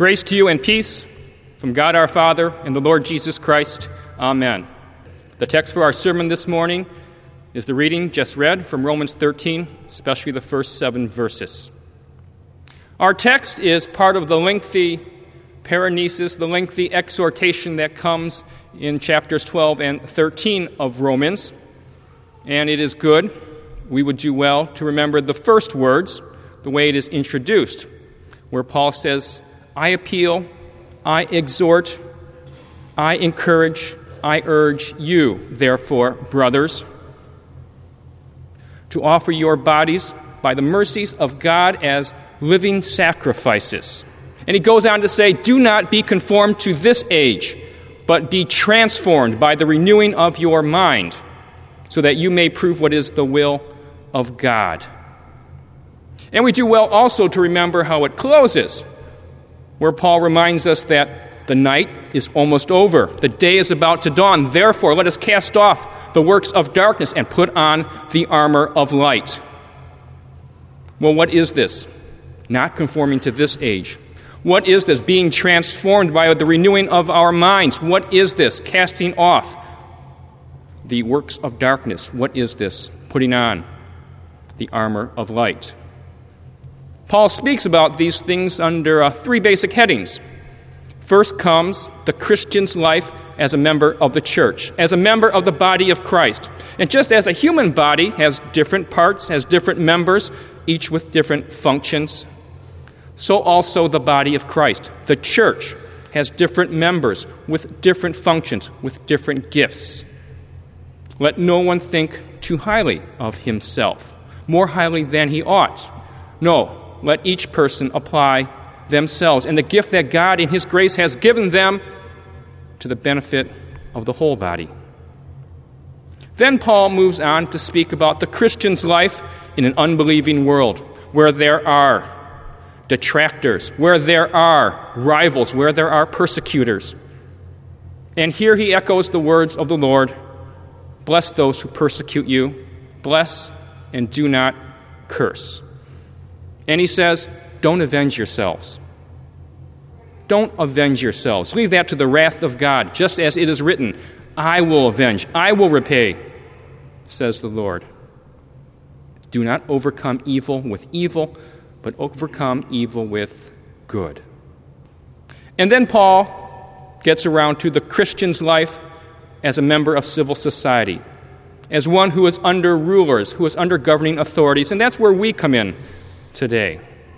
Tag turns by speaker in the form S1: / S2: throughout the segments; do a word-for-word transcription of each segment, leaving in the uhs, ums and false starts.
S1: Grace to you and peace from God our Father and the Lord Jesus Christ. Amen. The text for our sermon this morning is the reading just read from Romans thirteen, especially the first seven verses. Our text is part of the lengthy paranesis, the lengthy exhortation that comes in chapters twelve and thirteen of Romans. And it is good, we would do well to remember the first words, the way it is introduced, where Paul says, I appeal, I exhort, I encourage, I urge you, therefore, brothers, to offer your bodies by the mercies of God as living sacrifices. And he goes on to say, do not be conformed to this age, but be transformed by the renewing of your mind, so that you may prove what is the will of God. And we do well also to remember how it closes, where Paul reminds us that the night is almost over. The day is about to dawn. Therefore, let us cast off the works of darkness and put on the armor of light. Well, what is this? Not conforming to this age. What is this? Being transformed by the renewing of our minds. What is this? Casting off the works of darkness. What is this? Putting on the armor of light. Paul speaks about these things under uh, three basic headings. First comes the Christian's life as a member of the church, as a member of the body of Christ. And just as a human body has different parts, has different members, each with different functions, so also the body of Christ, the church, has different members with different functions, with different gifts. Let no one think too highly of himself, more highly than he ought. No. Let each person apply themselves and the gift that God in His grace has given them to the benefit of the whole body. Then Paul moves on to speak about the Christian's life in an unbelieving world where there are detractors, where there are rivals, where there are persecutors. And here he echoes the words of the Lord, bless those who persecute you, bless and do not curse. And he says, don't avenge yourselves. Don't avenge yourselves. Leave that to the wrath of God, just as it is written, I will avenge, I will repay, says the Lord. Do not overcome evil with evil, but overcome evil with good. And then Paul gets around to the Christian's life as a member of civil society, as one who is under rulers, who is under governing authorities, and that's where we come in today.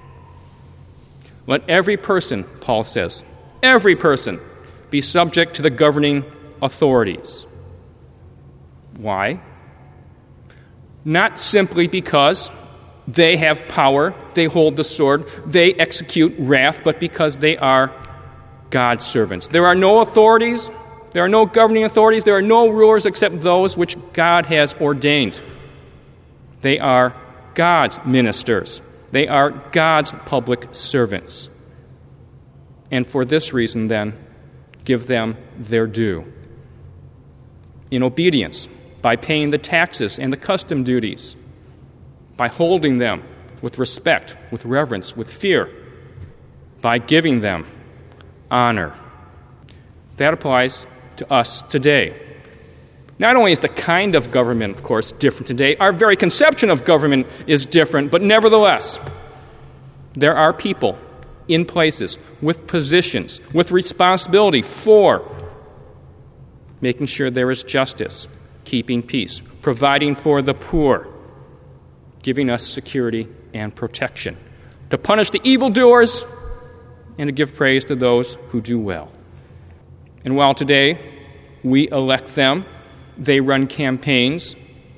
S1: Let every person, Paul says, every person be subject to the governing authorities. Why? Not simply because they have power, they hold the sword, they execute wrath, but because they are God's servants. There are no authorities, there are no governing authorities, there are no rulers except those which God has ordained. They are God's ministers. They are God's public servants. And for this reason, then, give them their due. In obedience, by paying the taxes and the custom duties, by holding them with respect, with reverence, with fear, by giving them honor. That applies to us today. Not only is the kind of government, of course, different today, our very conception of government is different, but nevertheless, there are people in places with positions, with responsibility for making sure there is justice, keeping peace, providing for the poor, giving us security and protection, to punish the evildoers and to give praise to those who do well. And while today we elect them, they run campaigns.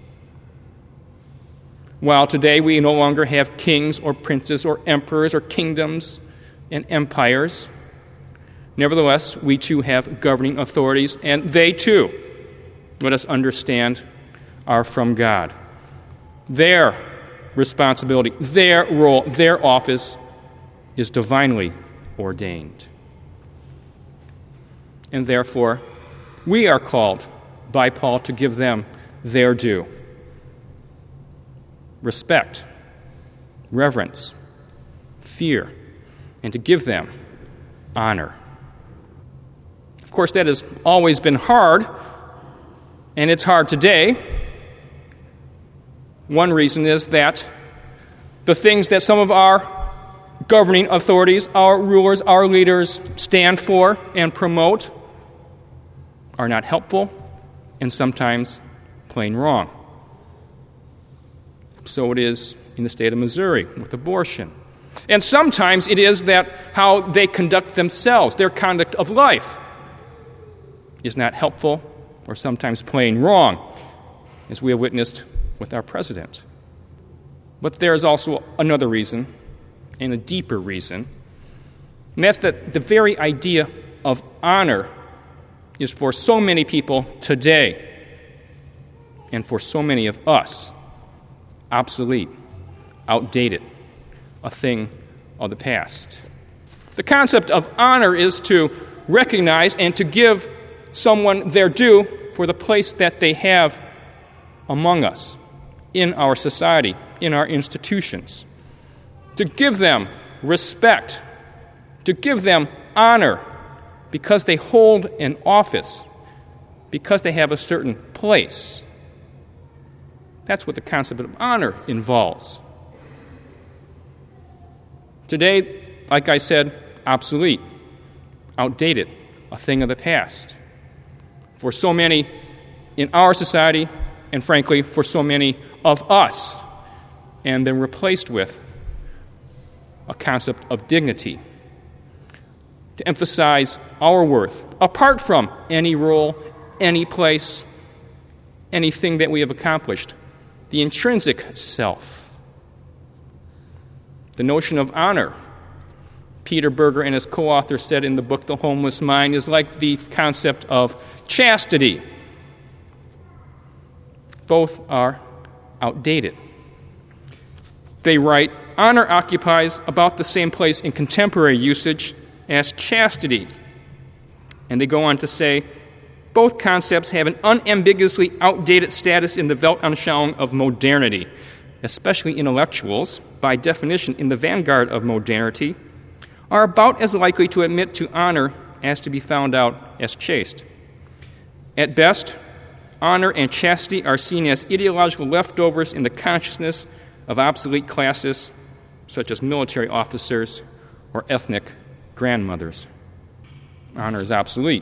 S1: While today we no longer have kings or princes or emperors or kingdoms and empires, nevertheless, we too have governing authorities, and they too, let us understand, are from God. Their responsibility, their role, their office is divinely ordained. And therefore, we are called by Paul to give them their due. Respect, reverence, fear, and to give them honor. Of course, that has always been hard, and it's hard today. One reason is that the things that some of our governing authorities, our rulers, our leaders stand for and promote are not helpful and sometimes plain wrong. So it is in the state of Missouri with abortion. And sometimes it is that how they conduct themselves, their conduct of life, is not helpful or sometimes plain wrong, as we have witnessed with our president. But there is also another reason, and a deeper reason, and that's that the very idea of honor is for so many people today, and for so many of us, obsolete, outdated, a thing of the past. The concept of honor is to recognize and to give someone their due for the place that they have among us, in our society, in our institutions. To give them respect, to give them honor because they hold an office, because they have a certain place. That's what the concept of honor involves. Today, like I said, obsolete, outdated, a thing of the past. For so many in our society, and frankly, for so many of us, and then replaced with a concept of dignity, to emphasize our worth, apart from any role, any place, anything that we have accomplished, the intrinsic self. The notion of honor, Peter Berger and his co-author said in the book The Homeless Mind, is like the concept of chastity. Both are outdated. They write, honor occupies about the same place in contemporary usage as chastity. And they go on to say, both concepts have an unambiguously outdated status in the Weltanschauung of modernity, especially intellectuals, by definition in the vanguard of modernity, are about as likely to admit to honor as to be found out as chaste. At best, honor and chastity are seen as ideological leftovers in the consciousness of obsolete classes such as military officers or ethnic grandmothers. Honor is obsolete.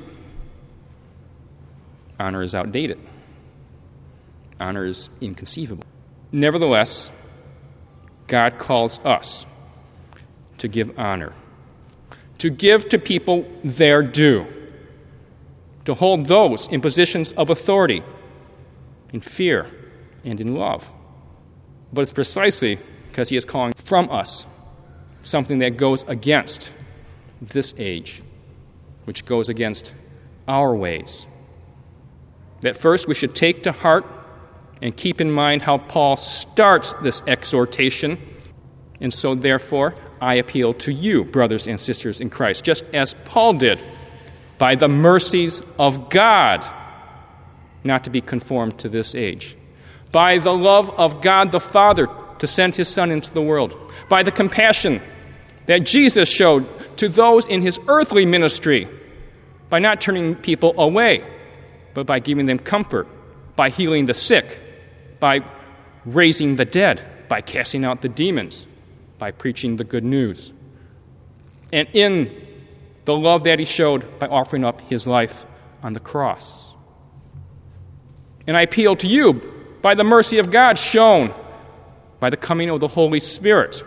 S1: Honor is outdated. Honor is inconceivable. Nevertheless, God calls us to give honor, to give to people their due, to hold those in positions of authority, in fear and in love. But it's precisely because he is calling from us something that goes against this age, which goes against our ways. That first we should take to heart and keep in mind how Paul starts this exhortation. And so, therefore, I appeal to you, brothers and sisters in Christ, just as Paul did, by the mercies of God, not to be conformed to this age, by the love of God the Father to send his Son into the world, by the compassion that Jesus showed to those in his earthly ministry, by not turning people away, but by giving them comfort, by healing the sick, by raising the dead, by casting out the demons, by preaching the good news. And in the love that he showed by offering up his life on the cross. And I appeal to you by the mercy of God shown by the coming of the Holy Spirit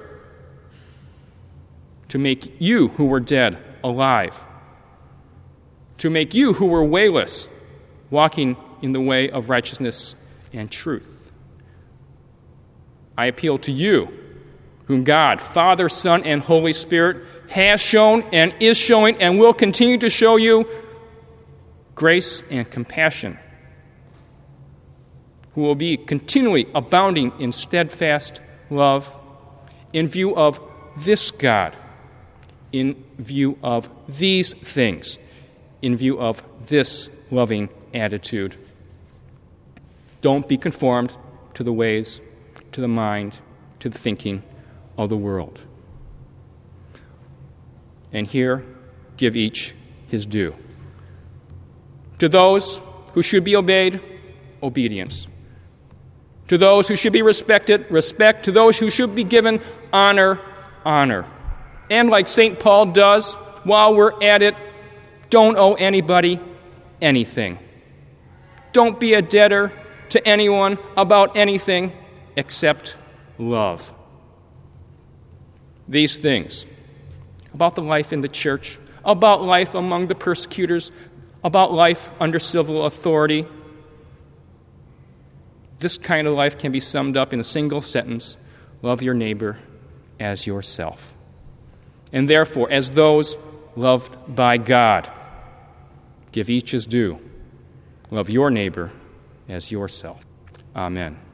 S1: to make you who were dead alive, to make you who were wayless walking in the way of righteousness and truth. I appeal to you, whom God, Father, Son, and Holy Spirit has shown and is showing and will continue to show you grace and compassion, who will be continually abounding in steadfast love in view of this God, in view of these things, in view of this loving attitude. Don't be conformed to the ways, to the mind, to the thinking of the world. And here give each his due. To those who should be obeyed, obedience. To those who should be respected, respect. To those who should be given honor, honor. And like Saint Paul does, while we're at it, don't owe anybody anything. Don't be a debtor to anyone about anything except love. These things about the life in the church, about life among the persecutors, about life under civil authority, this kind of life can be summed up in a single sentence: love your neighbor as yourself. And therefore, as those loved by God, give each his due. Love your neighbor as yourself. Amen.